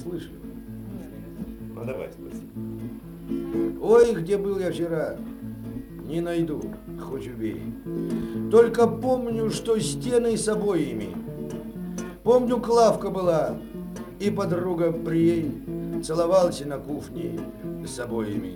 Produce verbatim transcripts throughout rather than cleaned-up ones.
слышали? Ну давай, спроси. Ой, где был я вчера? Не найду, хоть убей. Только помню, что стены с обоями. Помню, Клавка была, и подруга при ей целовался на кухне с обоями.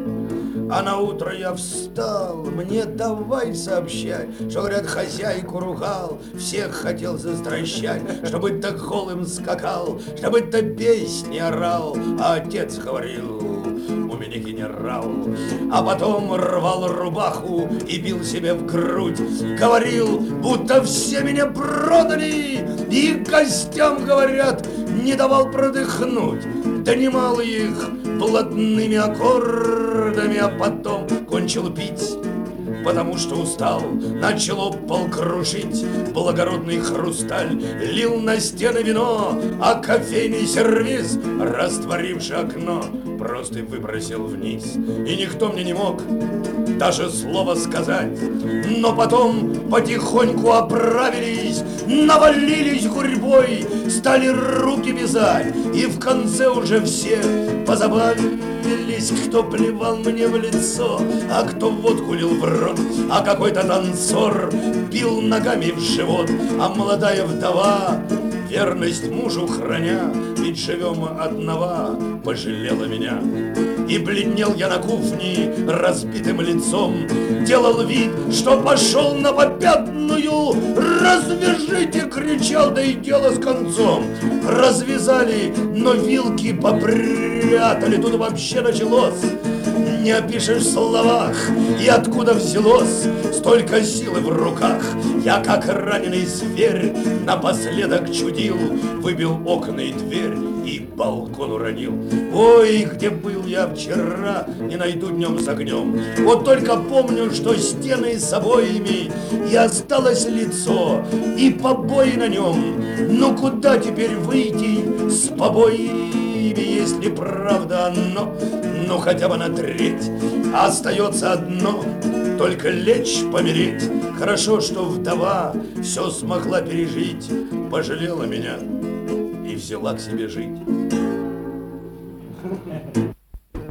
А на утро я встал, мне давай сообщать, что, говорят, хозяйку ругал, всех хотел застращать, чтобы ты голым скакал, чтобы ты песни орал, а отец говорил: у меня генерал. А потом рвал рубаху и бил себе в грудь, говорил, будто все меня продали, и гостям, говорят, не давал продыхнуть, донимал их блатными аккордами, а потом кончил пить, потому что устал, начал пол крушить, благородный хрусталь лил на стены вино, а кофейный сервиз, растворивший окно, просто выбросил вниз. И никто мне не мог даже слова сказать. Но потом потихоньку оправились, навалились гурьбой, стали руки вязать, и в конце уже все позабавились, кто плевал мне в лицо, а кто водку лил в рот, а какой-то танцор бил ногами в живот, а молодая вдова, верность мужу храня, ведь живем одного, пожалела меня. И бледнел я на кухне разбитым лицом, делал вид, что пошел на попятную. «Развяжите!» — кричал, да и дело с концом. Развязали, но вилки попрятали. Тут вообще началось, не опишешь в словах, и откуда взялось столько силы в руках. Я, как раненый зверь, напоследок чудил, выбил окна и дверь и балкон уронил. Ой, где был я вчера, не найду днем с огнем. Вот только помню, что стены с обоями, и осталось лицо, и побои на нем. Ну куда теперь выйти с побоями, если правда оно, ну хотя бы на треть? Остается одно, только лечь, помереть. Хорошо, что вдова все смогла пережить, пожалела меня и взяла к себе жить.